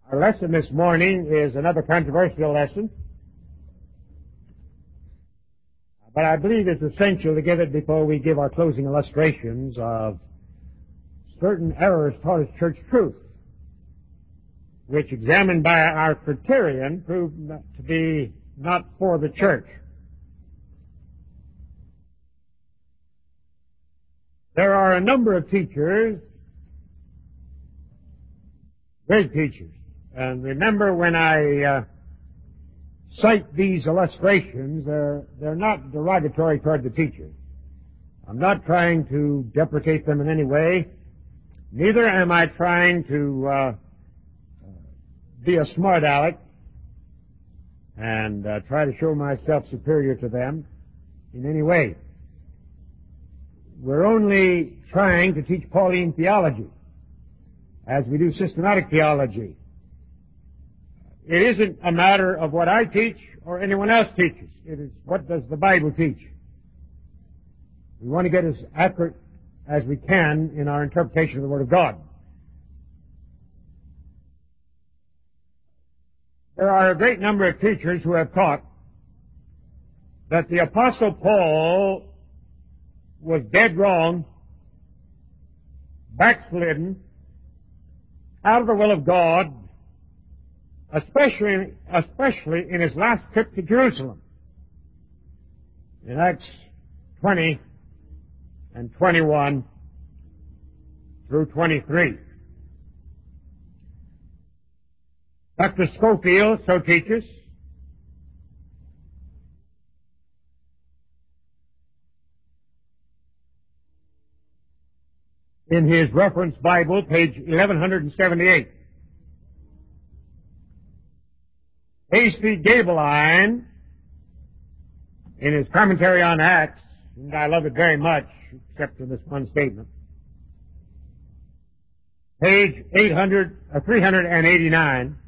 Our lesson this morning is another controversial lesson, but I believe it's essential to give it before we give our closing illustrations of certain errors taught as church truth, which, examined by our criterion, proved to be not for the church. There are a number of teachers, great teachers, and remember when I cite these illustrations, they're not derogatory toward the teachers. I'm not trying to deprecate them in any way. Neither am I trying to be a smart aleck and try to show myself superior to them in any way. We're only trying to teach Pauline theology as we do systematic theology. It isn't a matter of what I teach or anyone else teaches. It is what does the Bible teach. We want to get as accurate as we can in our interpretation of the Word of God. There are a great number of teachers who have taught that the Apostle Paul was dead wrong, backslidden, out of the will of God, especially in his last trip to Jerusalem. In Acts 20 and 21 through 23. Dr. Scofield so teaches. In his reference Bible, page 1178. A.C. Gabeline, in his commentary on Acts, and I love it very much, except for this one statement, page 389.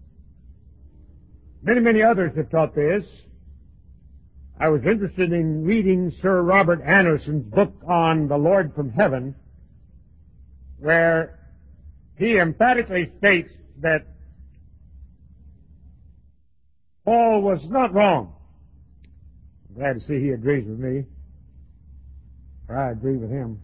Many others have taught this. I was interested in reading Sir Robert Anderson's book on the Lord from Heaven, where he emphatically states that Paul was not wrong. I'm glad to see he agrees with me, or I agree with him.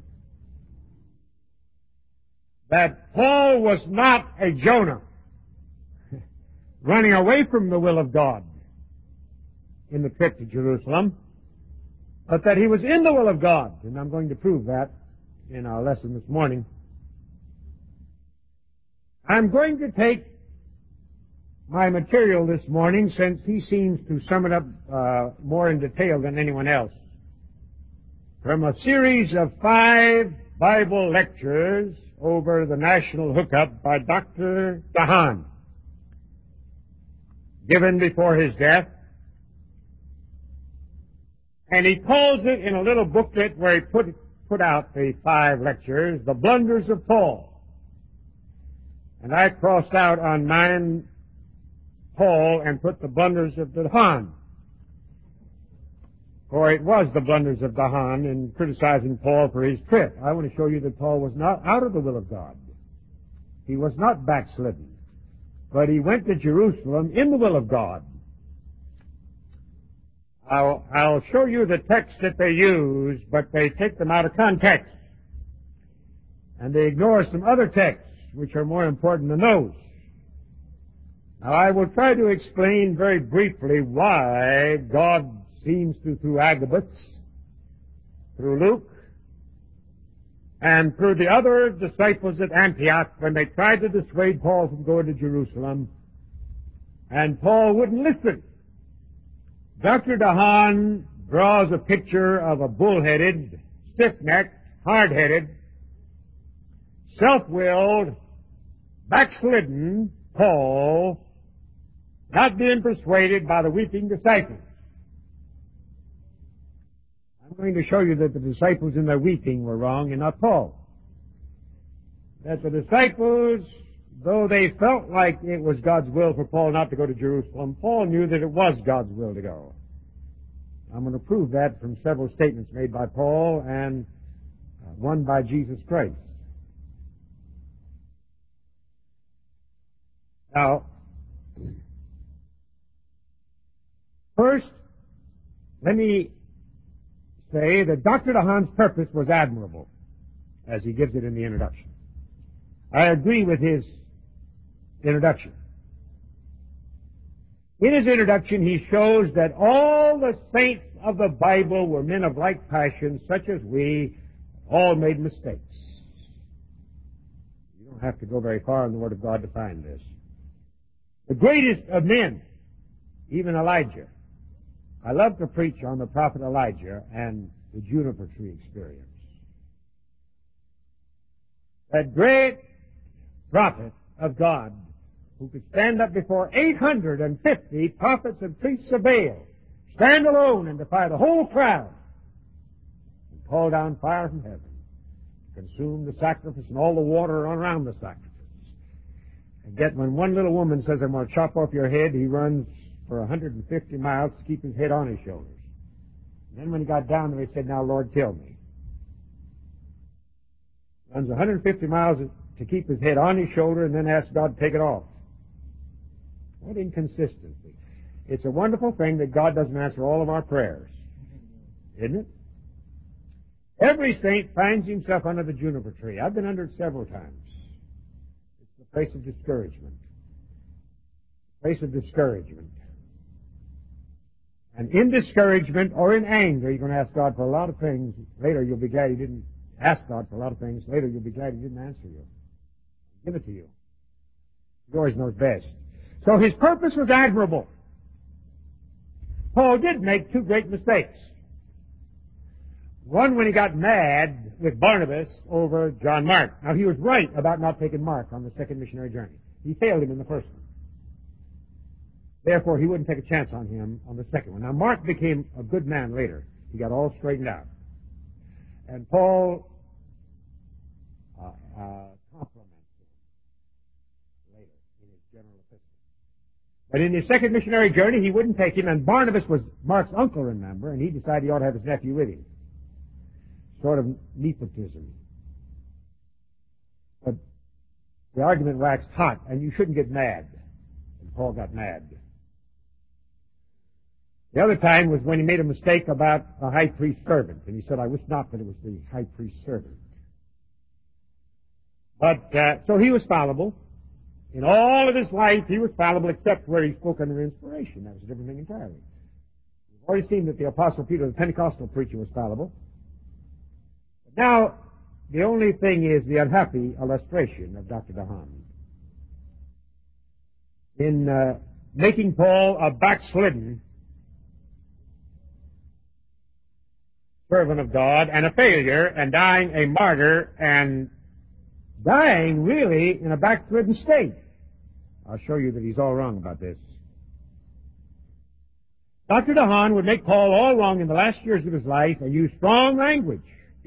That Paul was not a Jonah running away from the will of God in the trip to Jerusalem, but that he was in the will of God, and I'm going to prove that in our lesson this morning. I'm going to take my material this morning, since he seems to sum it up more in detail than anyone else, from a series of 5 Bible lectures over the national hookup by Dr. DeHaan, given before his death. And he calls it, in a little booklet where he put out the 5 lectures, The Blunders of Paul. And I crossed out on mine Paul and put the blunders of DeHaan. For it was the blunders of DeHaan in criticizing Paul for his trip. I want to show you that Paul was not out of the will of God. He was not backslidden. But he went to Jerusalem in the will of God. I'll show you the text that they use, but they take them out of context. And they ignore some other texts which are more important than those. Now, I will try to explain very briefly why God seems to, through Agabus, through Luke, and through the other disciples at Antioch, when they tried to dissuade Paul from going to Jerusalem, and Paul wouldn't listen. Dr. DeHaan draws a picture of a bullheaded, stiff-necked, hard-headed, self-willed, backslidden Paul, not being persuaded by the weeping disciples. I'm going to show you that the disciples in their weeping were wrong and not Paul. That the disciples, though they felt like it was God's will for Paul not to go to Jerusalem, Paul knew that it was God's will to go. I'm going to prove that from several statements made by Paul and one by Jesus Christ. Now, first, let me say that Dr. DeHaan's purpose was admirable, as he gives it in the introduction. I agree with his introduction. In his introduction, he shows that all the saints of the Bible were men of like passions, such as we, all made mistakes. You don't have to go very far in the Word of God to find this. The greatest of men, even Elijah. I love to preach on the prophet Elijah and the juniper tree experience. That great prophet of God who could stand up before 850 prophets and priests of Baal, stand alone and defy the whole crowd, and call down fire from heaven, consume the sacrifice and all the water around the sacrifice. And yet when one little woman says, I'm going to chop off your head, he runs for 150 miles to keep his head on his shoulders. And then when he got down there, he said, now, Lord, kill me. Runs 150 miles to keep his head on his shoulder and then asks God to take it off. What inconsistency. It's a wonderful thing that God doesn't answer all of our prayers. Isn't it? Every saint finds himself under the juniper tree. I've been under it several times. It's the place of discouragement. Place of discouragement. And in discouragement or in anger, you're going to ask God for a lot of things. Later you'll be glad you didn't ask God for a lot of things. Later you'll be glad he didn't answer you. Give it to you. He always knows best. So his purpose was admirable. Paul did make two great mistakes. One when he got mad with Barnabas over John Mark. Now he was right about not taking Mark on the second missionary journey. He failed him in the first one. Therefore, he wouldn't take a chance on him on the second one. Now Mark became a good man later. He got all straightened out. And Paul compliments him later in his general epistle. But in his second missionary journey, he wouldn't take him, and Barnabas was Mark's uncle, remember, and he decided he ought to have his nephew with him. Sort of nepotism. But the argument waxed hot, and you shouldn't get mad. And Paul got mad. The other time was when he made a mistake about a high priest servant, and he said, I wish not that it was the high priest servant. But, so he was fallible. In all of his life, he was fallible except where he spoke under inspiration. That was a different thing entirely. We've already seen that the Apostle Peter, the Pentecostal preacher, was fallible. But now, the only thing is the unhappy illustration of Dr. DeHaan. In making Paul a backslidden servant of God and a failure and dying a martyr and dying really in a backslidden state. I'll show you that he's all wrong about this. Dr. DeHaan would make Paul all wrong in the last years of his life and use strong language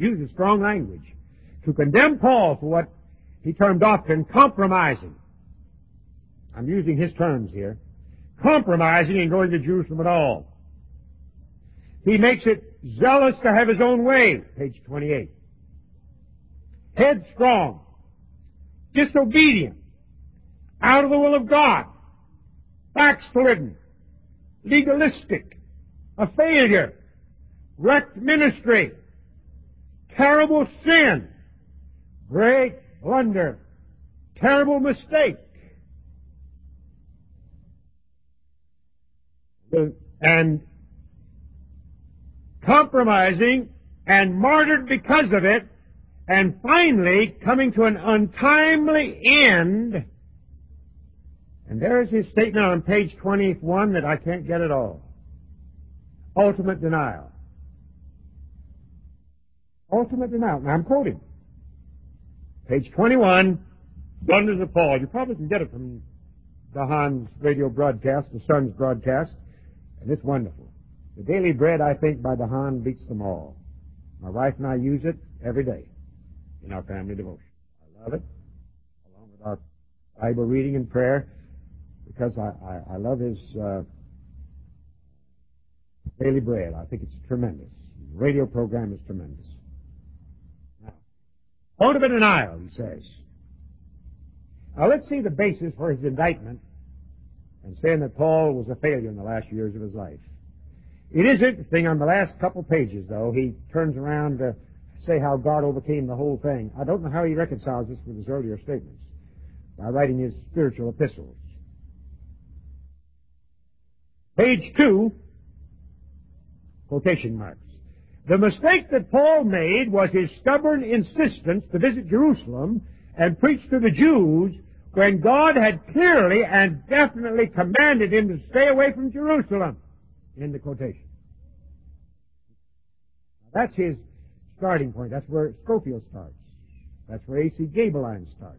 to condemn Paul for what he termed often compromising. I'm using his terms here. Compromising and going to Jerusalem at all. He makes it zealous to have his own way, page 28. Headstrong, disobedient, out of the will of God, backslidden, legalistic, a failure, wrecked ministry, terrible sin, great blunder, terrible mistake. And compromising and martyred because of it, and finally coming to an untimely end. And there's his statement on page 21 that I can't get at all. Ultimate denial. Ultimate denial. Now I'm quoting. Page 21, Thunders of Paul. You probably can get it from DeHaan's radio broadcast, the Sun's broadcast, and it's wonderful. The Daily Bread, I think, by DeHaan beats them all. My wife and I use it every day in our family devotion. I love it, along with our Bible reading and prayer, because I love his Daily Bread. I think it's tremendous. The radio program is tremendous. Now, ultimate denial, he says. Now let's see the basis for his indictment and saying that Paul was a failure in the last years of his life. It is interesting, on the last couple pages, though, he turns around to say how God overcame the whole thing. I don't know how he reconciles this with his earlier statements by writing his spiritual epistles. Page 2, quotation marks. The mistake that Paul made was his stubborn insistence to visit Jerusalem and preach to the Jews when God had clearly and definitely commanded him to stay away from Jerusalem. In the quotation. That's his starting point. That's where Scofield starts. That's where A.C. Gabeline starts.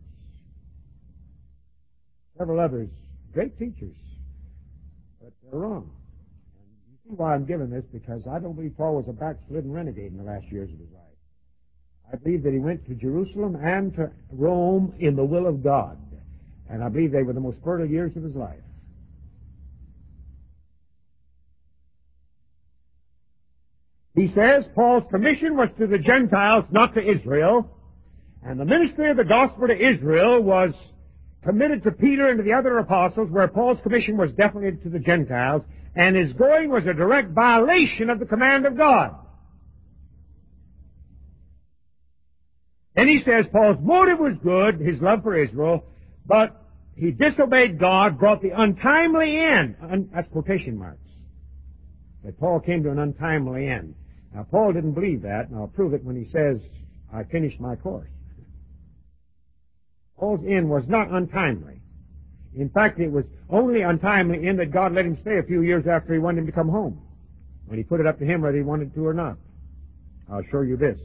Several others, great teachers, but they're wrong. And you see why I'm giving this, because I don't believe Paul was a backslidden renegade in the last years of his life. I believe that he went to Jerusalem and to Rome in the will of God. And I believe they were the most fertile years of his life. He says Paul's commission was to the Gentiles, not to Israel, and the ministry of the gospel to Israel was committed to Peter and to the other apostles, where Paul's commission was definitely to the Gentiles, and his going was a direct violation of the command of God. And he says Paul's motive was good, his love for Israel, but he disobeyed God, brought the untimely end. That's quotation marks. That Paul came to an untimely end. Now, Paul didn't believe that, and I'll prove it when he says, I finished my course. Paul's end was not untimely. In fact, it was only untimely in that God let him stay a few years after he wanted him to come home, when he put it up to him whether he wanted to or not. I'll show you this.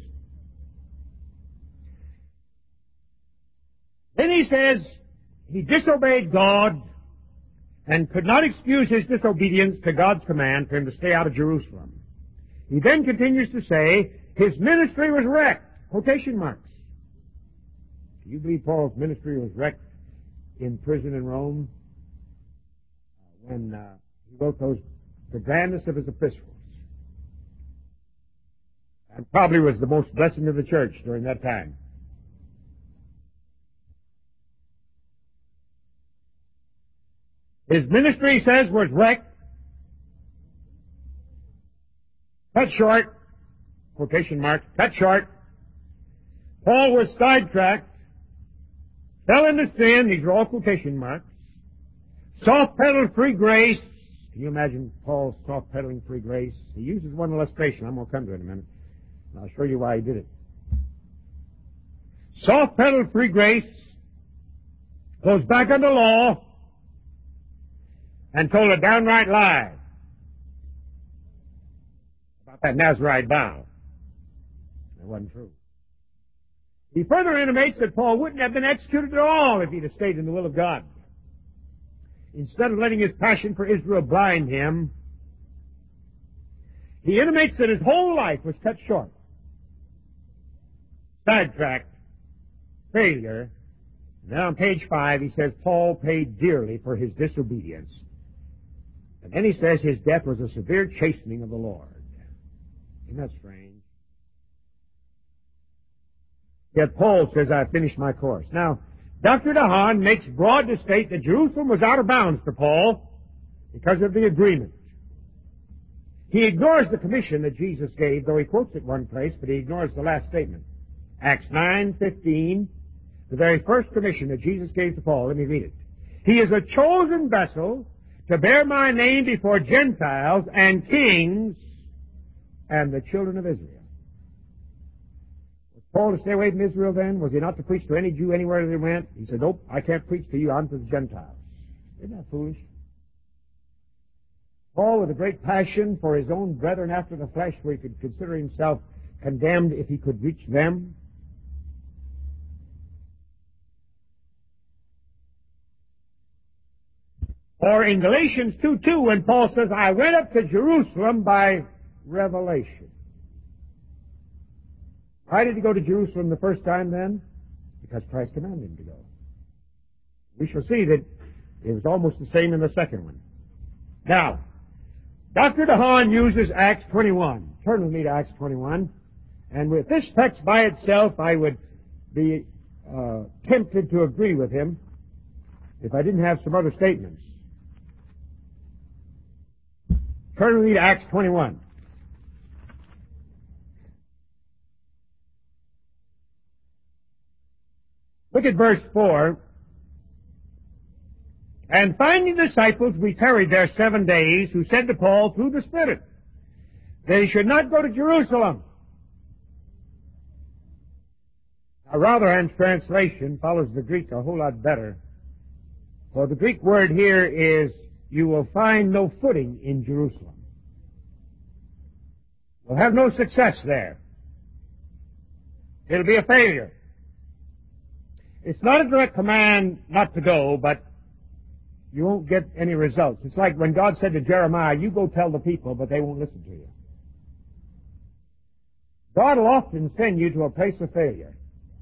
Then he says he disobeyed God and could not excuse his disobedience to God's command for him to stay out of Jerusalem. He then continues to say his ministry was wrecked. Quotation marks. Do you believe Paul's ministry was wrecked in prison in Rome when he wrote the grandest of his epistles? And probably was the most blessing of the church during that time. His ministry, he says, was wrecked. Cut short, quotation marks, cut short. Paul was sidetracked, fell into sin, these are all quotation marks, soft-pedaled free grace. Can you imagine Paul soft-pedaling free grace? He uses one illustration, I'm going to come to it in a minute, and I'll show you why he did it. Soft-pedaled free grace, goes back under law, and told a downright lie about that Nazarite vow. It wasn't true. He further intimates that Paul wouldn't have been executed at all if he'd have stayed in the will of God. Instead of letting his passion for Israel blind him, he intimates that his whole life was cut short. Sidetracked, failure. Now on page 5 he says Paul paid dearly for his disobedience. And then he says his death was a severe chastening of the Lord. Isn't that strange? Yet Paul says, I finished my course. Now, Dr. DeHaan makes broad to state that Jerusalem was out of bounds to Paul because of the agreement. He ignores the commission that Jesus gave, though he quotes it one place, but he ignores the last statement. Acts 9:15, the very first commission that Jesus gave to Paul. Let me read it. He is a chosen vessel to bear my name before Gentiles and kings and the children of Israel. Was Paul to stay away from Israel then? Was he not to preach to any Jew anywhere that he went? He said, nope, I can't preach to you, I'm to the Gentiles. Isn't that foolish? Paul, with a great passion for his own brethren after the flesh, where he could consider himself condemned if he could reach them. Or in Galatians 2:2, when Paul says, I went up to Jerusalem by revelation. Why did he go to Jerusalem the first time then? Because Christ commanded him to go. We shall see that it was almost the same in the second one. Now, Dr. DeHaan uses Acts 21. Turn with me to Acts 21. And with this text by itself, I would be tempted to agree with him. if I didn't have some other statements. Turn and read Acts 21. Look at verse 4. And finding disciples, we tarried there 7 days, who said to Paul through the Spirit, they should not go to Jerusalem. Now, Rotherham's translation follows the Greek a whole lot better. For the Greek word here is, you will find no footing in Jerusalem. You'll have no success there. It'll be a failure. It's not a direct command not to go, but you won't get any results. It's like when God said to Jeremiah, you go tell the people, but they won't listen to you. God will often send you to a place of failure.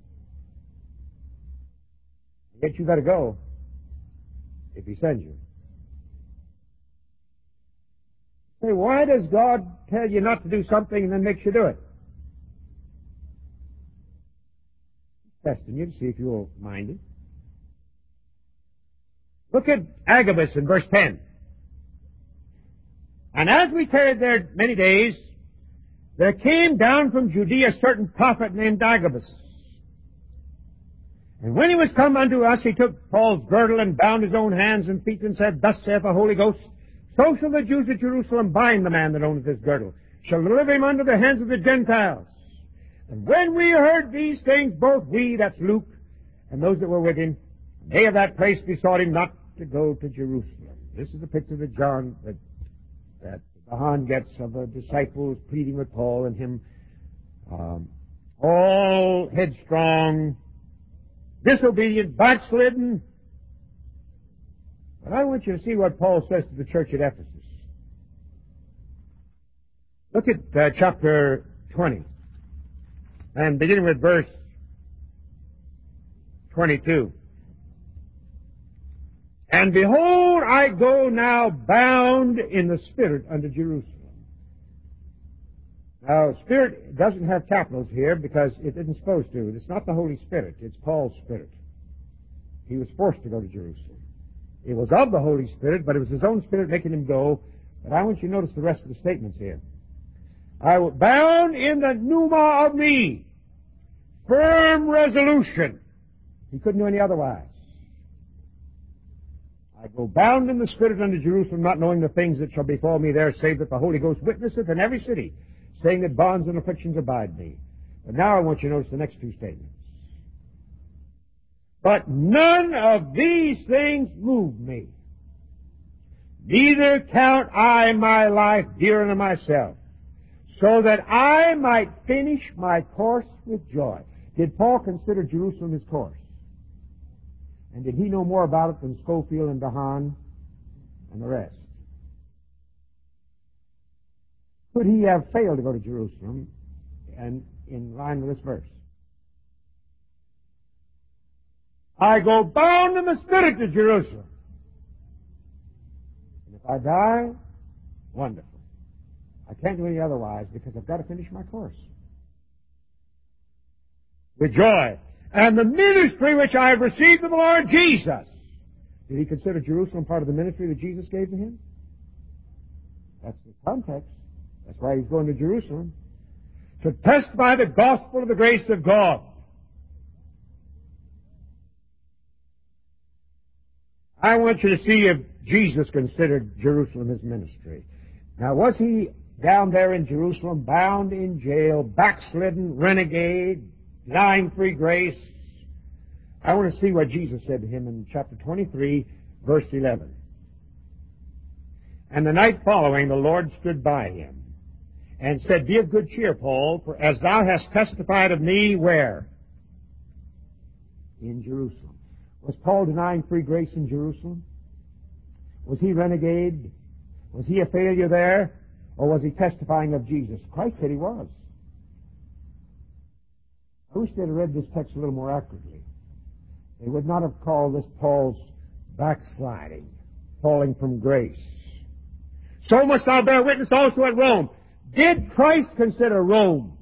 Yet you better go if He sends you. Say, why does God tell you not to do something and then makes you do it? He's testing you to see if you'll mind it. Look at Agabus in verse 10. And as we tarried there many days, there came down from Judea a certain prophet named Agabus. And when he was come unto us, he took Paul's girdle and bound his own hands and feet and said, thus saith the Holy Ghost, so shall the Jews at Jerusalem bind the man that owneth this girdle, shall deliver him unto the hands of the Gentiles. And when we heard these things, both we, that's Luke, and those that were with him, they of that place besought him not to go to Jerusalem. This is a picture that Johann gets of the disciples pleading with Paul and him, all headstrong, disobedient, backslidden. But I want you to see what Paul says to the church at Ephesus. Look at chapter 20, and beginning with verse 22. And behold, I go now bound in the Spirit unto Jerusalem. Now, Spirit doesn't have capitals here because it isn't supposed to. It's not the Holy Spirit. It's Paul's Spirit. He was forced to go to Jerusalem. It was of the Holy Spirit, but it was his own Spirit making him go. But I want you to notice the rest of the statements here. I was bound in the pneuma of me. Firm resolution. He couldn't do any otherwise. I go bound in the Spirit unto Jerusalem, not knowing the things that shall befall me there, save that the Holy Ghost witnesseth in every city, saying that bonds and afflictions abide me. But now I want you to notice the next two statements. But none of these things move me. Neither count I my life dear unto myself, so that I might finish my course with joy. Did Paul consider Jerusalem his course? And did he know more about it than Schofield and Dahan and the rest? Could he have failed to go to Jerusalem, and in line with this verse? I go bound in the Spirit to Jerusalem. And if I die, wonderful. I can't do any otherwise because I've got to finish my course. With joy. And the ministry which I have received of the Lord Jesus. Did he consider Jerusalem part of the ministry that Jesus gave to him? That's the context. That's why he's going to Jerusalem. To testify the gospel of the grace of God. I want you to see if Jesus considered Jerusalem his ministry. Now, was he down there in Jerusalem, bound in jail, backslidden, renegade, denying free grace? I want to see what Jesus said to him in chapter 23, verse 11. And the night following, the Lord stood by him and said, be of good cheer, Paul, for as thou hast testified of me, where? In Jerusalem. Was Paul denying free grace in Jerusalem? Was he renegade? Was he a failure there? Or was he testifying of Jesus? Christ said he was. I wish they'd have read this text a little more accurately. They would not have called this Paul's backsliding, falling from grace. So must thou bear witness also at Rome. Did Christ consider Rome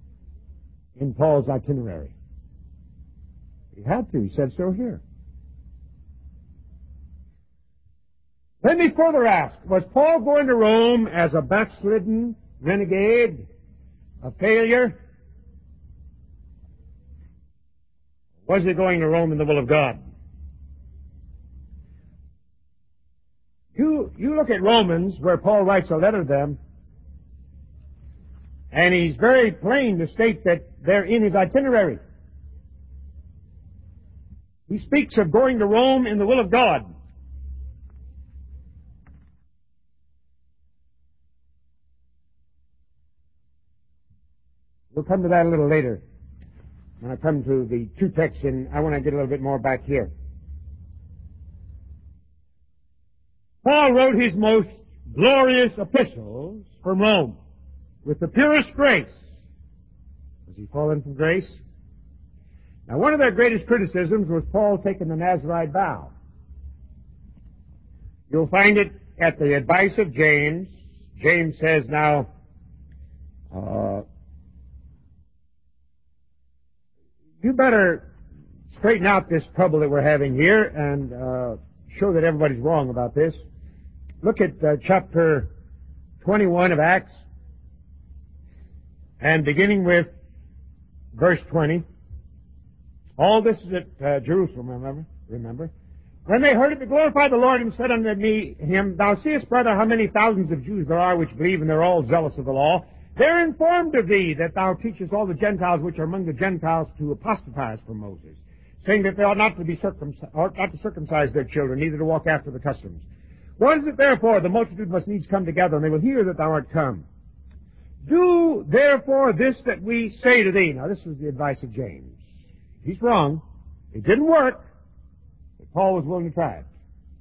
in Paul's itinerary? He had to. He said so here. Let me further ask, was Paul going to Rome as a backslidden renegade, a failure? Was he going to Rome in the will of God? You look at Romans, where Paul writes a letter to them, and he's very plain to state that they're in his itinerary. He speaks of going to Rome in the will of God. We'll come to that a little later when I come to the two texts, and I want to get a little bit more back here. Paul wrote his most glorious epistles from Rome with the purest grace. Was he fallen from grace? Now, one of their greatest criticisms was Paul taking the Nazirite vow. You'll find it at the advice of James. James says, now, you better straighten out this trouble that we're having here and show that everybody's wrong about this. Look at chapter 21 of Acts, and beginning with verse 20. All this is at Jerusalem, remember? When they heard it, they glorified the Lord and said unto him, Thou seest, brother, how many thousands of Jews there are which believe, and they're all zealous of the law. They're informed of thee that thou teachest all the Gentiles which are among the Gentiles to apostatize from Moses, saying that they ought not to circumcise their children, neither to walk after the customs. What is it therefore? The multitude must needs come together, and they will hear that thou art come. Do therefore this that we say to thee. Now this was the advice of James. He's wrong. It didn't work, but Paul was willing to try it.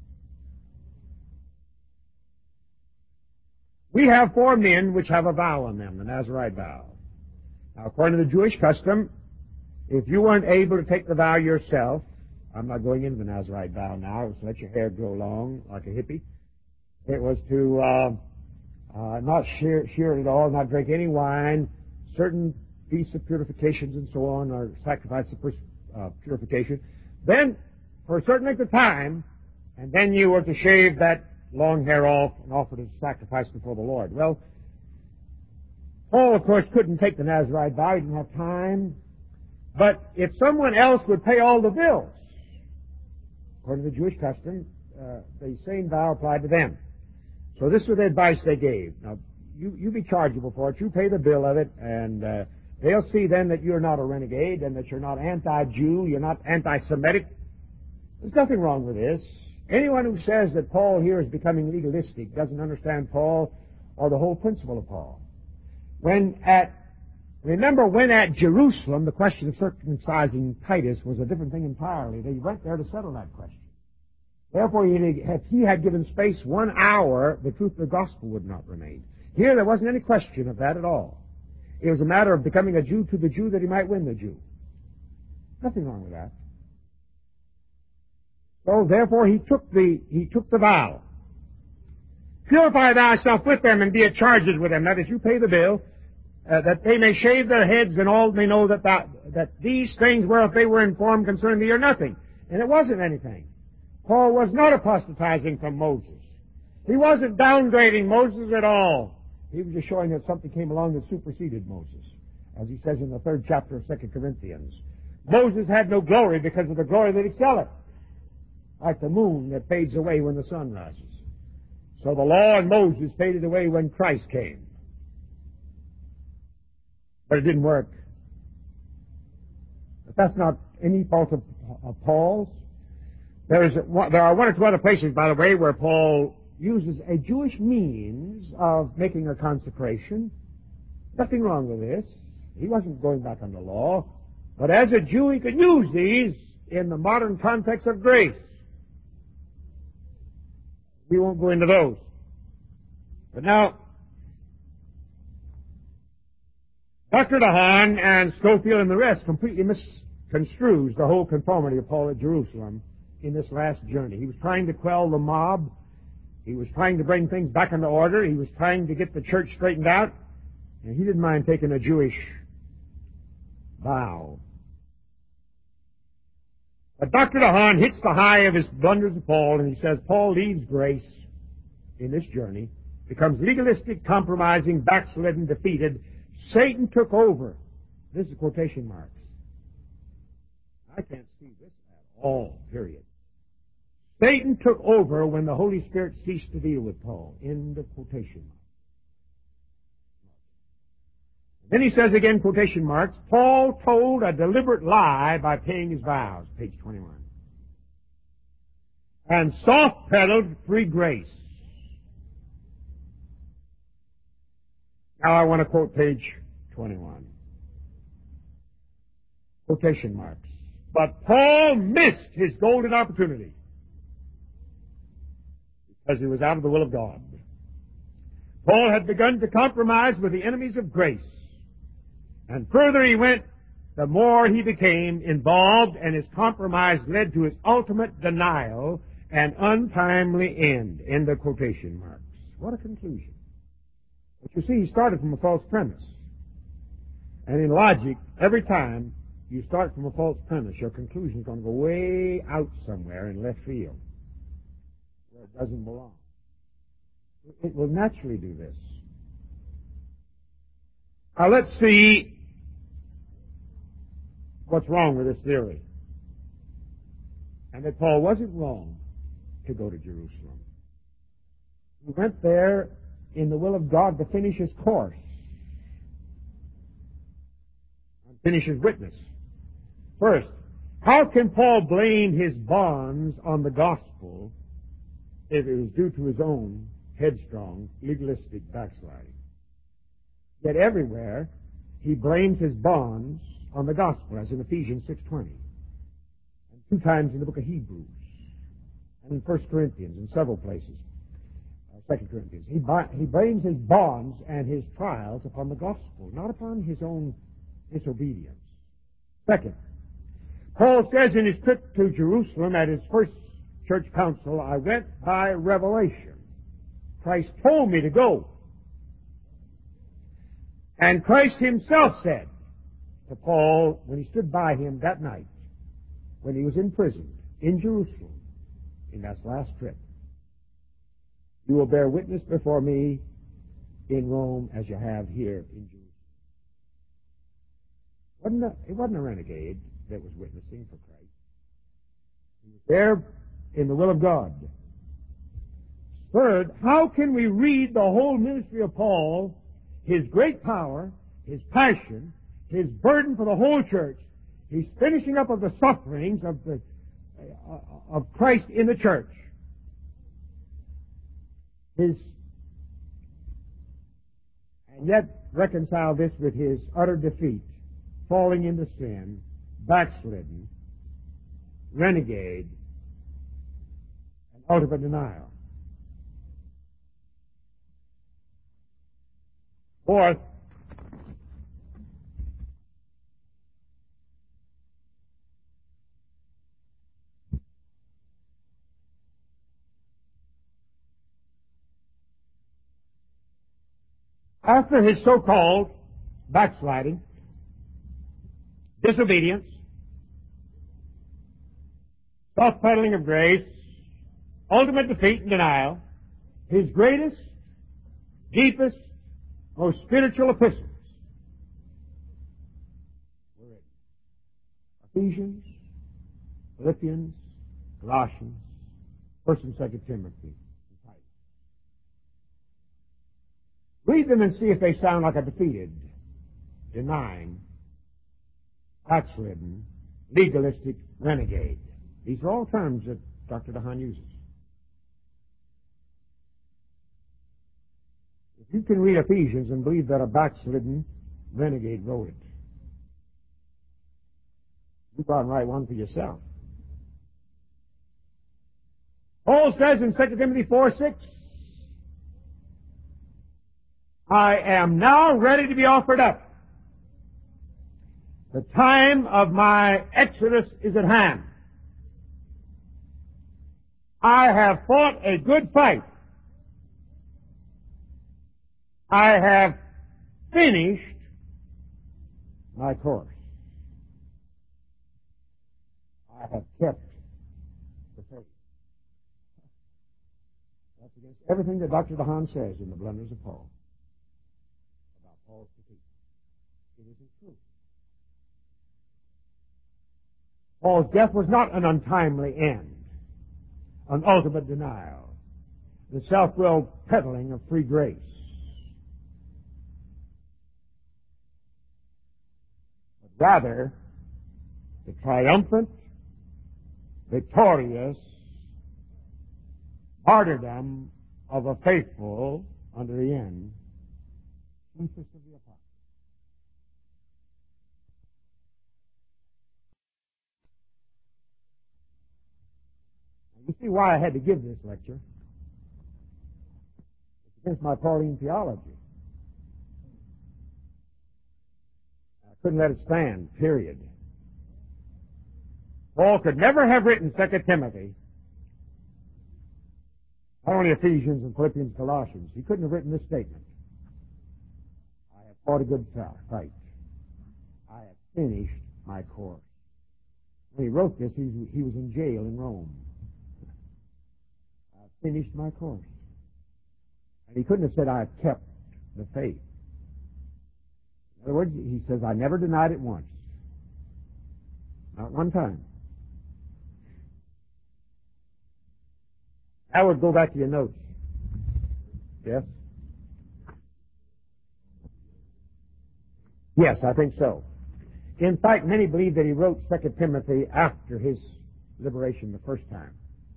We have 4 men which have a vow on them, the Nazirite vow. Now, according to the Jewish custom, if you weren't able to take the vow yourself, I'm not going into the Nazirite vow now. It was to let your hair grow long like a hippie. It was to not shear it at all, not drink any wine, certain feasts of purifications and so on, or sacrifice of purification. Then, for a certain length of time, and then you were to shave that long hair off and offer it as a sacrifice before the Lord. Well, Paul, of course, couldn't take the Nazirite vow. He didn't have time. But if someone else would pay all the bills, according to the Jewish custom, the same vow applied to them. So this was the advice they gave. Now, you be chargeable for it. You pay the bill of it, and they'll see then that you're not a renegade and that you're not anti-Jew, you're not anti-Semitic. There's nothing wrong with this. Anyone who says that Paul here is becoming legalistic doesn't understand Paul or the whole principle of Paul. Remember when at Jerusalem the question of circumcising Titus was a different thing entirely. They went there to settle that question. Therefore, if he had given space 1 hour, the truth of the gospel would not remain. Here there wasn't any question of that at all. It was a matter of becoming a Jew to the Jew that he might win the Jew. Nothing wrong with that. So therefore he took the vow. Purify thyself with them and be at charges with them. That is, you pay the bill, that they may shave their heads and all may know that these things whereof they were informed concerning thee are nothing. And it wasn't anything. Paul was not apostatizing from Moses. He wasn't downgrading Moses at all. He was just showing that something came along that superseded Moses, as he says in the 3rd chapter of 2 Corinthians. Moses had no glory because of the glory that excelleth, like the moon that fades away when the sun rises. So the law and Moses faded away when Christ came. But it didn't work. But that's not any fault of Paul's. There are 1 or 2 other places, by the way, where Paul uses a Jewish means of making a consecration. Nothing wrong with this. He wasn't going back on the law. But as a Jew, he could use these in the modern context of grace. We won't go into those. But now, Dr. DeHaan and Scofield and the rest completely misconstrues the whole conformity of Paul at Jerusalem in this last journey. He was trying to quell the mob. He was trying to bring things back into order. He was trying to get the church straightened out. And he didn't mind taking a Jewish vow. But Dr. DeHaan hits the high of his blunders of Paul, and he says, Paul leaves grace. in this journey becomes legalistic, compromising, backslidden, defeated, Satan took over. This is quotation marks. I can't see this at all, period. Satan took over when the Holy Spirit ceased to deal with Paul. End of quotation marks. Then he says again, quotation marks, Paul told a deliberate lie by paying his vows, page 21. And soft-pedaled free grace. Now I want to quote page 21. Quotation marks. But Paul missed his golden opportunity because he was out of the will of God. Paul had begun to compromise with the enemies of grace. And further he went, the more he became involved, and his compromise led to his ultimate denial and untimely end. End of quotation marks. What a conclusion. But you see, he started from a false premise. And in logic, every time you start from a false premise, your conclusion is going to go way out somewhere in left field, where it doesn't belong. It will naturally do this. Now let's see what's wrong with this theory. And that Paul wasn't wrong to go to Jerusalem. He went there in the will of God to finish his course and finish his witness. First, how can Paul blame his bonds on the gospel if it was due to his own headstrong, legalistic backsliding? Yet everywhere he blames his bonds on the gospel, as in Ephesians 6:20, and 2 times in the book of Hebrews, and in 1 Corinthians, in several places, 2 Corinthians. He blames his bonds and his trials upon the gospel, not upon his own disobedience. Second, Paul says in his trip to Jerusalem at his first church council, I went by revelation. Christ told me to go. And Christ himself said to Paul, when he stood by him that night, when he was imprisoned in Jerusalem, in that last trip, you will bear witness before me in Rome as you have here in Jerusalem. It wasn't a renegade that was witnessing for Christ. He was there in the will of God. Third, how can we read the whole ministry of Paul, his great power, his passion, his burden for the whole church, his finishing up of the sufferings of Christ in the church, and yet reconcile this with his utter defeat, falling into sin, backslidden, renegade, and ultimate denial. Fourth, after his so-called backsliding, disobedience, soft-pedaling of grace, ultimate defeat and denial, his greatest, deepest, most spiritual epistles were written. Ephesians, Philippians, Colossians, 1st and 2nd Timothy, and Titus. Read them and see if they sound like a defeated, denying, backslidden, legalistic renegade. These are all terms that Dr. DeHaan uses. If you can read Ephesians and believe that a backslidden renegade wrote it, you go out and write one for yourself. Paul says in 2 Timothy 4:6, I am now ready to be offered up. The time of my exodus is at hand. I have fought a good fight. I have finished my course. I have kept the faith. That's against everything that Dr. DeHaan says in The Blunders of Paul about Paul's defeat. It isn't true. Paul's death was not an untimely end, an ultimate denial, the self-willed peddling of free grace. But rather, the triumphant, victorious martyrdom of a faithful, under the end, chiefest of the apostles. Now, you see why I had to give this lecture. It's against my Pauline theology. I couldn't let it stand, period. Paul could never have written 2 Timothy, not only Ephesians and Philippians, Colossians. He couldn't have written this statement. I have fought a good fight. I have finished my course. When he wrote this, he was in jail in Rome. I've finished my course. And he couldn't have said, I have kept the faith. In other words, he says, I never denied it once. Not one time. I would go back to your notes. Yes? Yes, I think so. In fact, many believe that he wrote 2 Timothy after his liberation the first time.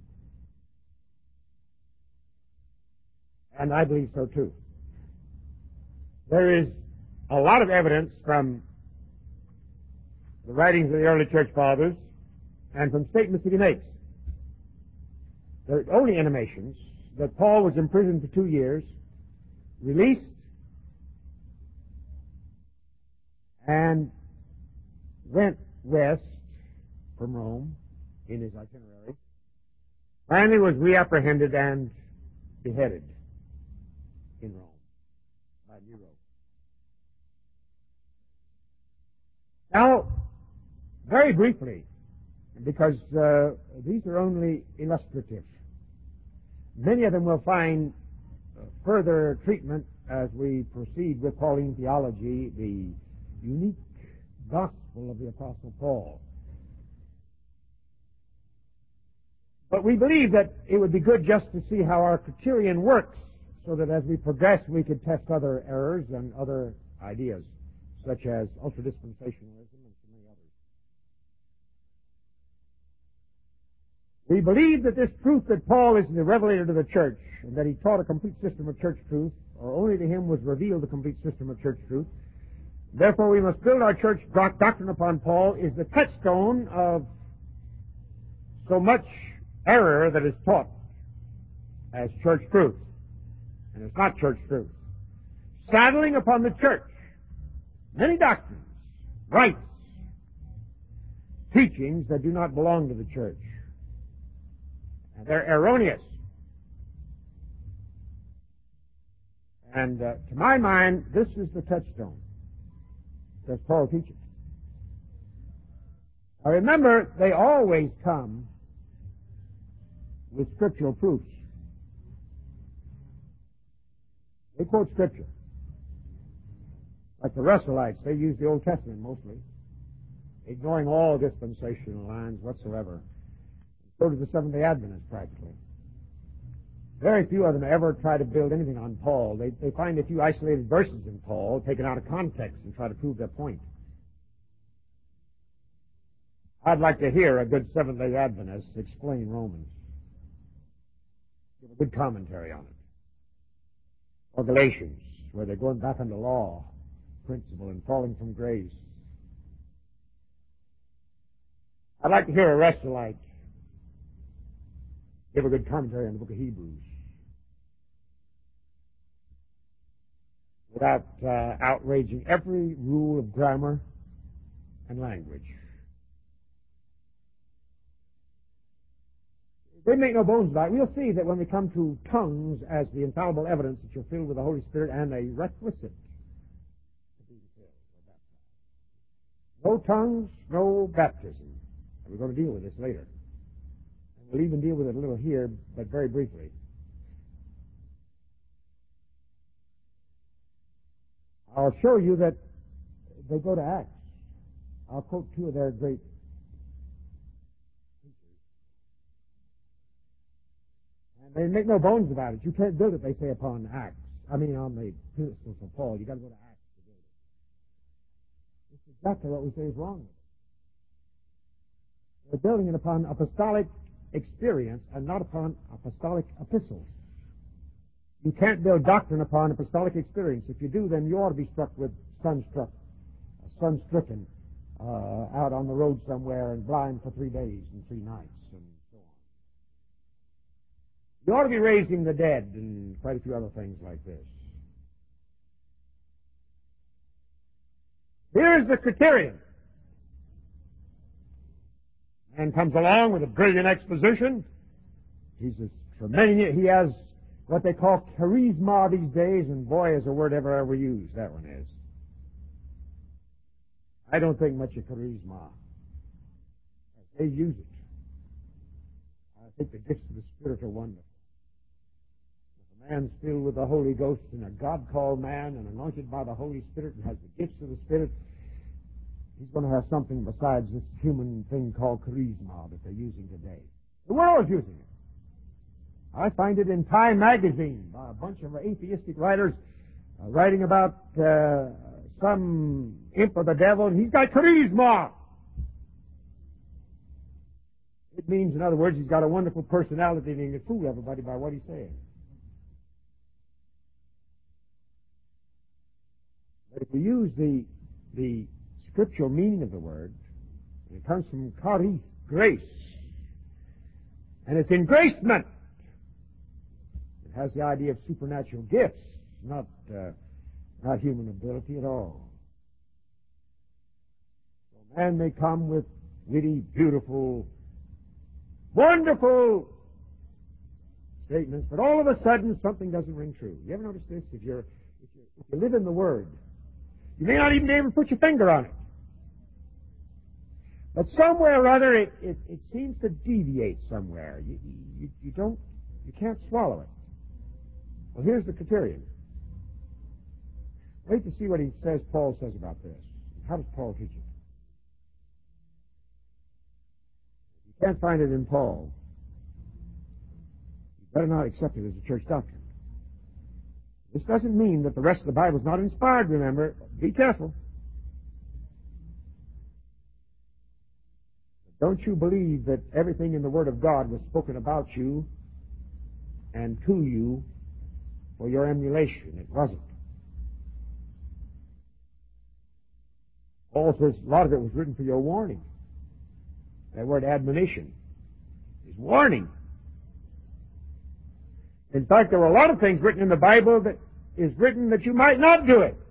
And I believe so too. There is a lot of evidence from the writings of the early church fathers and from statements that he makes. There are only intimations that Paul was imprisoned for 2 years, released, and went west from Rome in his itinerary. Finally was reapprehended and beheaded in Rome by Nero. Now, very briefly, because these are only illustrative, many of them will find further treatment as we proceed with Pauline theology, the unique gospel of the Apostle Paul. But we believe that it would be good just to see how our criterion works, so that as we progress we could test other errors and other ideas, such as ultradispensationalism and so many others. We believe that this truth that Paul is the revelator to the church, and that he taught a complete system of church truth, or only to him was revealed a complete system of church truth. Therefore, we must build our church doctrine upon Paul, is the touchstone of so much error that is taught as church truth. And it's not church truth. Saddling upon the church many doctrines, rites, teachings that do not belong to the church. And they're erroneous. And to my mind, this is the touchstone that Paul teaches. Now remember, they always come with scriptural proofs. They quote Scripture. Like the Russellites, they use the Old Testament mostly, ignoring all dispensational lines whatsoever. So do the Seventh-day Adventists practically. Very few of them ever try to build anything on Paul. They find a few isolated verses in Paul, taken out of context, and try to prove their point. I'd like to hear a good Seventh-day Adventist explain Romans. Give a good commentary on it. Or Galatians, where they're going back on the law principle and falling from grace. I'd like to hear a Russelite give a good commentary on the book of Hebrews without outraging every rule of grammar and language. They make no bones about it. We'll see that when we come to tongues as the infallible evidence that you're filled with the Holy Spirit and a requisite to be filled or baptized. No tongues, no baptism. And we're going to deal with this later. And we'll even deal with it a little here, but very briefly. I'll show you that they go to Acts. I'll quote two of their great teachers. And they make no bones about it. You can't build it, they say, upon Acts. I mean, on the epistles of Paul. You've got to go to Acts to build it. This is exactly what we say is wrong with it. They're building it upon apostolic experience and not upon apostolic epistles. You can't build doctrine upon apostolic experience. If you do, then you ought to be struck with sun-stricken, out on the road somewhere and blind for 3 days and 3 nights and so on. You ought to be raising the dead and quite a few other things like this. Here's the criterion. Man comes along with a brilliant exposition. He has what they call charisma these days, and boy, is a word ever used, that one is. I don't think much of charisma. They use it. I think the gifts of the Spirit are wonderful. If a man's filled with the Holy Ghost and a God-called man and anointed by the Holy Spirit and has the gifts of the Spirit, he's going to have something besides this human thing called charisma that they're using today. The world is using it. I find it in Time magazine by a bunch of atheistic writers writing about some imp of the devil, and he's got charisma. It means, in other words, he's got a wonderful personality and he can fool everybody by what he's saying. But if you use the scriptural meaning of the word, it comes from charis, grace, and it's engracement. It has the idea of supernatural gifts, not human ability at all. So man may come with witty, beautiful, wonderful statements, but all of a sudden something doesn't ring true. You ever notice this? If you live in the Word, you may not even be able to put your finger on it. But somewhere or other it seems to deviate somewhere. You can't swallow it. Well, here's the criterion. Wait to see what Paul says about this. How does Paul teach it? You can't find it in Paul. You better not accept it as a church doctrine. This doesn't mean that the rest of the Bible is not inspired, remember. Be careful. Don't you believe that everything in the Word of God was spoken about you and to you for your emulation. It wasn't. Paul says a lot of it was written for your warning. That word admonition is warning. In fact, there were a lot of things written in the Bible that is written that you might not do it.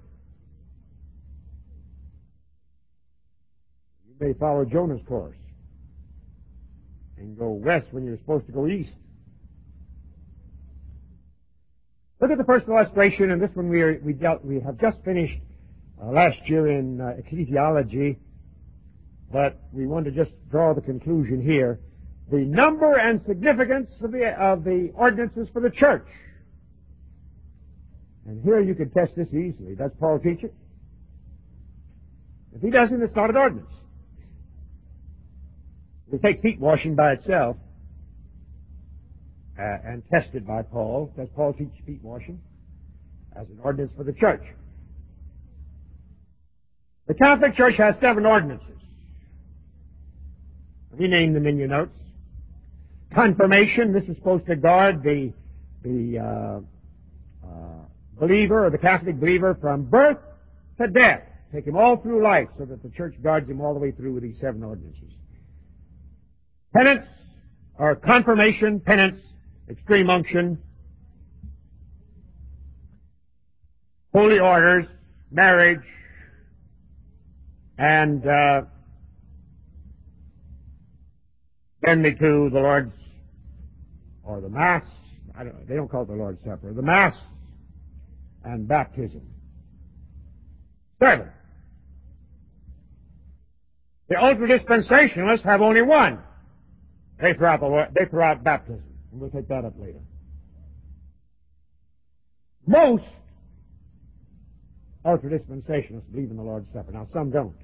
You may follow Jonah's course and go west when you're supposed to go east. Look at the first illustration, and this one we have just finished last year in ecclesiology, but we want to just draw the conclusion here. The number and significance of the ordinances for the church. And here you can test this easily. Does Paul teach it? If he doesn't, it's not an ordinance. We take feet washing by itself and test it by Paul. Does Paul teach feet washing as an ordinance for the church? The Catholic Church has 7 ordinances. We name them in your notes. Confirmation, this is supposed to guard the believer or the Catholic believer from birth to death. Take him all through life so that the church guards him all the way through with these 7 ordinances. Penance, or confirmation, penance, extreme unction, holy orders, marriage, and then they do the Lord's, or the Mass, they don't call it the Lord's Supper, the Mass, and baptism. 7. The ultra-dispensationalists have only 1. They throw out baptism, and we'll take that up later. Most ultra-dispensationalists believe in the Lord's Supper. Now, some don't.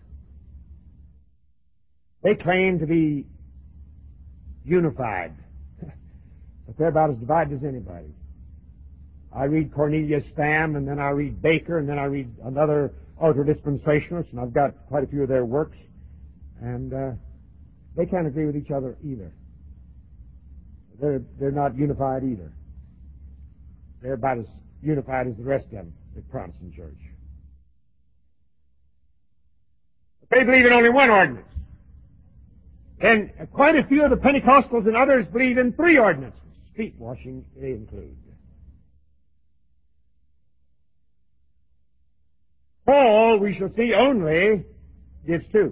They claim to be unified, but they're about as divided as anybody. I read Cornelius Pham, and then I read Baker, and then I read another ultra-dispensationalist, and I've got quite a few of their works, and they can't agree with each other either. They're not unified either. They're about as unified as the rest of them, the Protestant church. But they believe in only one ordinance. And quite a few of the Pentecostals and others believe in 3 ordinances. Feet washing they include. Paul, we shall see, only gives 2.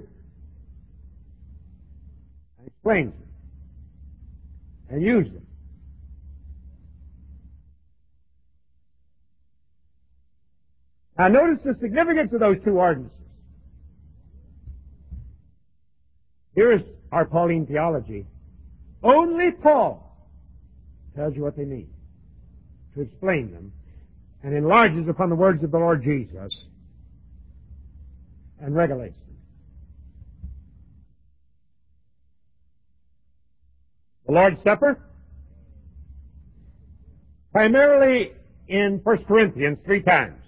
And explains them. And uses them. Now notice the significance of those 2 ordinances. Here's our Pauline theology. Only Paul tells you what they mean, to explain them, and enlarges upon the words of the Lord Jesus, and regulates them. The Lord's Supper, primarily in 1 Corinthians 3 times.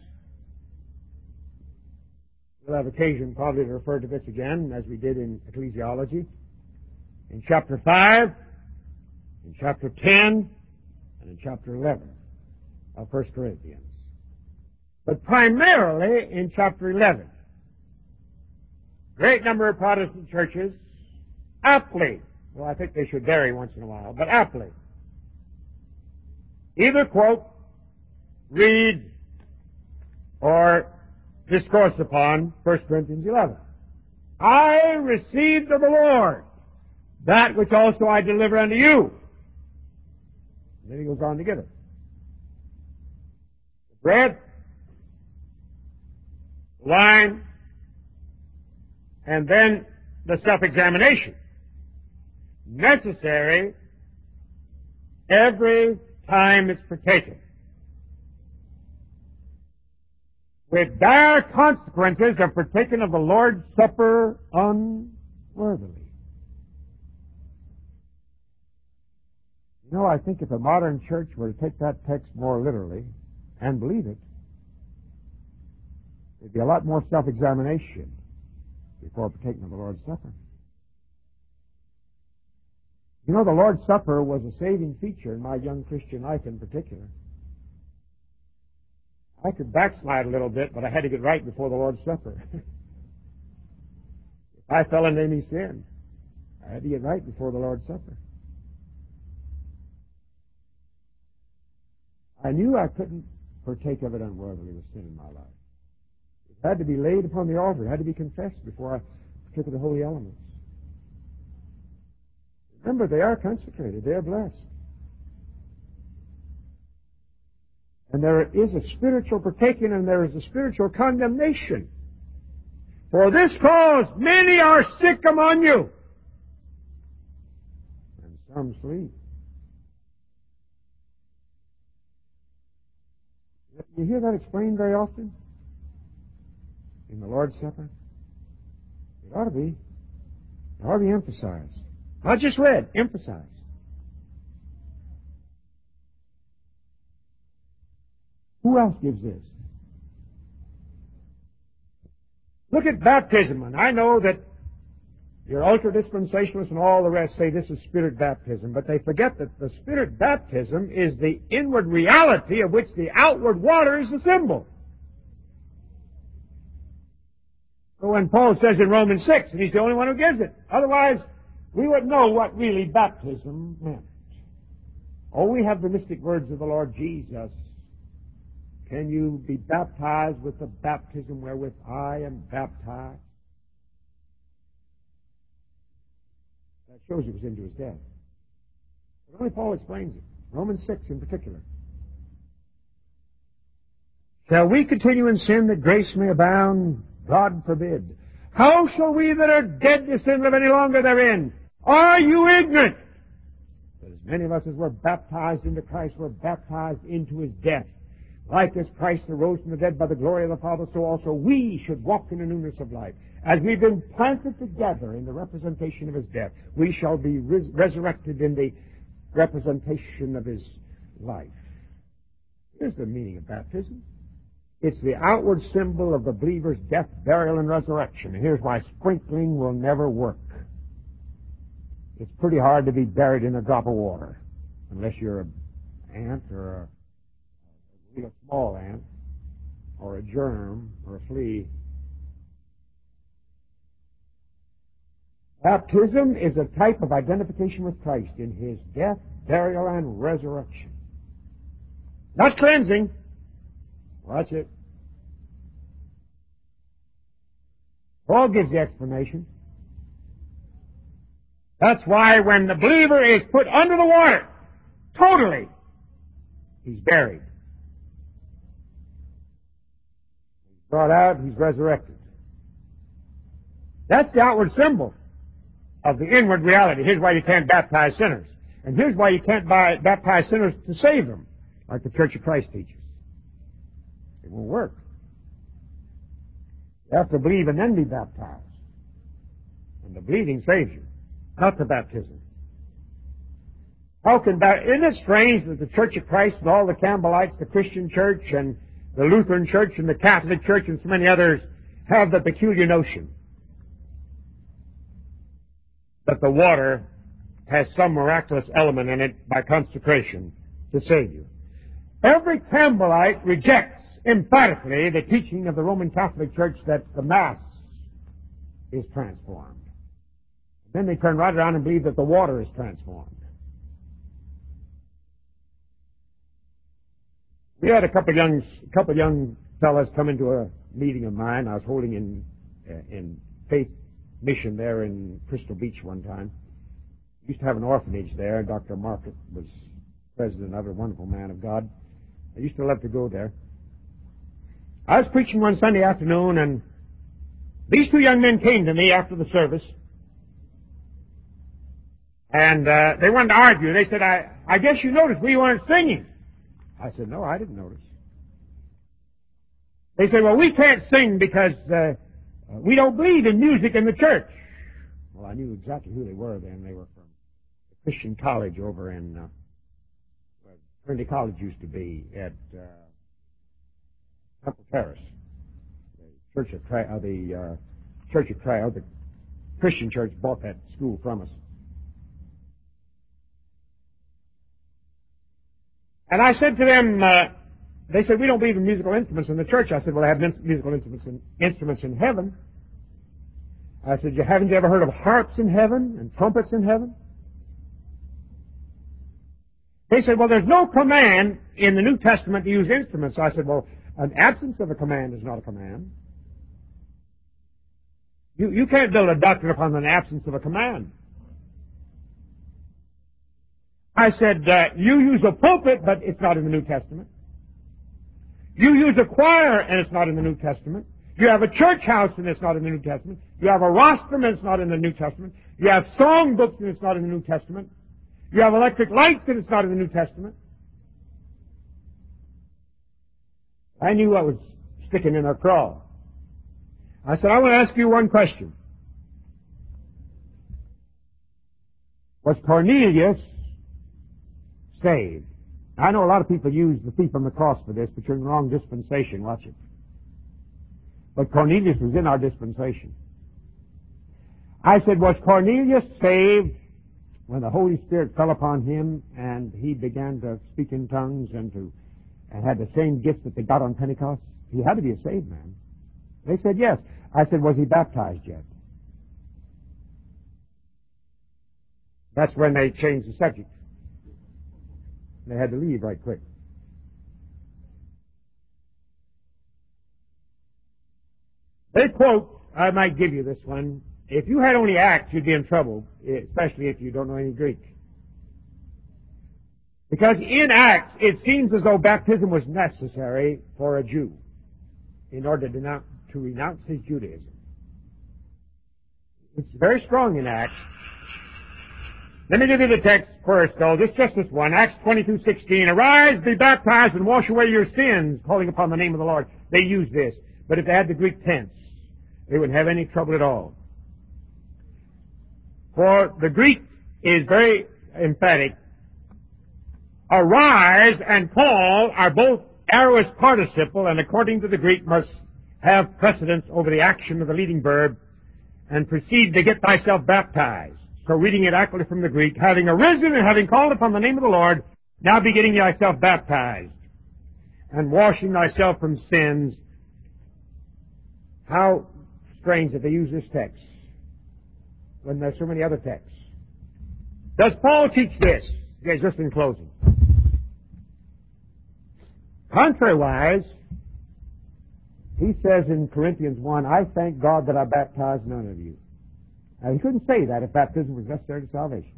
We'll have occasion probably to refer to this again, as we did in ecclesiology. In chapter 5, in chapter 10, and in chapter 11 of 1 Corinthians. But primarily in chapter 11. Great number of Protestant churches aptly, well, I think they should vary once in a while, but aptly, either quote, read, or discourse upon 1 Corinthians 11. I received of the Lord that which also I deliver unto you. And then he goes on to give it. The bread, the wine, and then the self-examination. Necessary every time it's partaken. With dire consequences of partaking of the Lord's Supper unworthily. You know, I think if a modern church were to take that text more literally and believe it, there'd be a lot more self-examination before partaking of the Lord's Supper. You know, the Lord's Supper was a saving feature in my young Christian life in particular. I could backslide a little bit, but I had to get right before the Lord's Supper. If I fell into any sin, I had to get right before the Lord's Supper. I knew I couldn't partake of it unworthily with sin in my life. It had to be laid upon the altar. It had to be confessed before I partook of the holy elements. Remember, they are consecrated. They are blessed. And there is a spiritual partaking and there is a spiritual condemnation. For this cause many are sick among you, and some sleep. You hear that explained very often in the Lord's Supper? It ought to be. It ought to be emphasized. Not just read, emphasized. Who else gives this? Look at baptism, and I know that your ultra-dispensationalists and all the rest say this is spirit baptism, but they forget that the spirit baptism is the inward reality of which the outward water is the symbol. So when Paul says in Romans 6, and he's the only one who gives it, otherwise we would know what really baptism meant. Oh, we have the mystic words of the Lord Jesus. Can you be baptized with the baptism wherewith I am baptized? That shows it was into his death. But only Paul explains it. Romans 6 in particular. Shall we continue in sin that grace may abound? God forbid. How shall we that are dead to sin live any longer therein? Are you ignorant that as many of us as were baptized into Christ were baptized into his death? Like as Christ arose from the dead by the glory of the Father, so also we should walk in the newness of life. As we've been planted together in the representation of His death, we shall be resurrected in the representation of His life. Here's the meaning of baptism. It's the outward symbol of the believer's death, burial, and resurrection. And here's why sprinkling will never work. It's pretty hard to be buried in a drop of water, unless you're an ant or a small ant, or a germ, or a flea. Baptism is a type of identification with Christ in His death, burial, and resurrection. Not cleansing. Watch it. Paul gives the explanation. That's why when the believer is put under the water, totally, he's buried. He's brought out, he's resurrected. That's the outward symbol of the inward reality. Here's why you can't baptize sinners. And here's why you can't baptize sinners to save them, like the Church of Christ teaches. It won't work. You have to believe and then be baptized. And the believing saves you, not the baptism. Isn't it strange that the Church of Christ and all the Campbellites, the Christian Church and the Lutheran Church and the Catholic Church and so many others have the peculiar notion that the water has some miraculous element in it by consecration to save you. Every Campbellite rejects emphatically the teaching of the Roman Catholic Church that the Mass is transformed. Then they turn right around and believe that the water is transformed. We had a couple of young fellas come into a meeting of mine I was holding in Faith Mission there in Crystal Beach one time. We used to have an orphanage there. Dr. Market was president of it, a wonderful man of God. I used to love to go there. I was preaching one Sunday afternoon, and these two young men came to me after the service, and they wanted to argue. They said, I guess you noticed we weren't singing. I said, no, I didn't notice. They said, well, we can't sing because we don't believe in music in the church. Well, I knew exactly who they were then. They were from the Christian college over in where Trinity College used to be at Temple Terrace. The Christian church bought that school from us. And I said to them, they said, we don't believe in musical instruments in the church. I said, well, they have musical instruments in heaven. I said, haven't you ever heard of harps in heaven and trumpets in heaven? They said, well, there's no command in the New Testament to use instruments. I said, well, an absence of a command is not a command. You can't build a doctrine upon an absence of a command. I said, you use a pulpit, but it's not in the New Testament. You use a choir, and it's not in the New Testament. You have a church house, and it's not in the New Testament. You have a rostrum, and it's not in the New Testament. You have song books, and it's not in the New Testament. You have electric lights, and it's not in the New Testament. I knew I was sticking in a craw. I said, I want to ask you one question. Was Cornelius saved? I know a lot of people use the thief on the cross for this, but you're in the wrong dispensation. Watch it. But Cornelius was in our dispensation. I said, was Cornelius saved when the Holy Spirit fell upon him and he began to speak in tongues and had the same gifts that they got on Pentecost? He had to be a saved man. They said yes. I said, was he baptized yet? That's when they changed the subject. They had to leave right quick. They quote, I might give you this one, if you had only Acts, you'd be in trouble, especially if you don't know any Greek. Because in Acts, it seems as though baptism was necessary for a Jew in order to renounce his Judaism. It's very strong in Acts. Let me give you the text first, though. Just this one. Acts 22:16. Arise, be baptized, and wash away your sins, calling upon the name of the Lord. They use this. But if they had the Greek tense, they wouldn't have any trouble at all. For the Greek is very emphatic. Arise and call are both aorist participle, and according to the Greek must have precedence over the action of the leading verb and proceed to get thyself baptized. So reading it accurately from the Greek, having arisen and having called upon the name of the Lord, now be getting thyself baptized and washing thyself from sins. How strange that they use this text when there's so many other texts. Does Paul teach this? Okay, just in closing. Contrariwise, he says in Corinthians 1, I thank God that I baptized none of you. Now, he couldn't say that if baptism was necessary to salvation.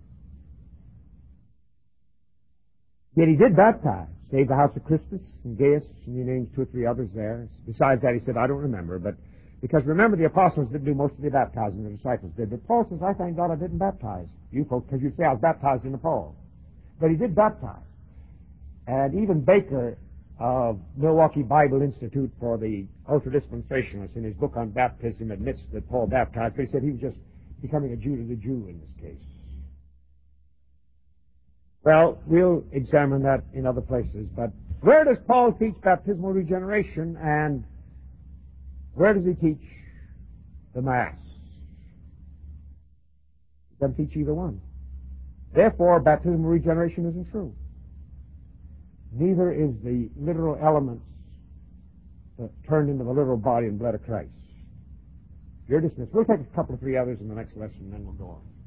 Yet he did baptize. Saved the house of Crispus and Gaius, and he names 2 or 3 others there. Besides that, he said, I don't remember. But because remember, the apostles didn't do most of the baptizing, the disciples did. But Paul says, I thank God I didn't baptize you folks, because you say I was baptized in the Paul. But he did baptize. And even Baker of Milwaukee Bible Institute for the Ultra-Dispensationalists in his book on baptism admits that Paul baptized, but he said he was just becoming a Jew to the Jew in this case. Well, we'll examine that in other places, but where does Paul teach baptismal regeneration, and where does he teach the Mass? He doesn't teach either one. Therefore, baptismal regeneration isn't true. Neither is the literal elements turned into the literal body and blood of Christ. You're dismissed. We'll take a couple of 3 others in the next lesson, and then we'll go on.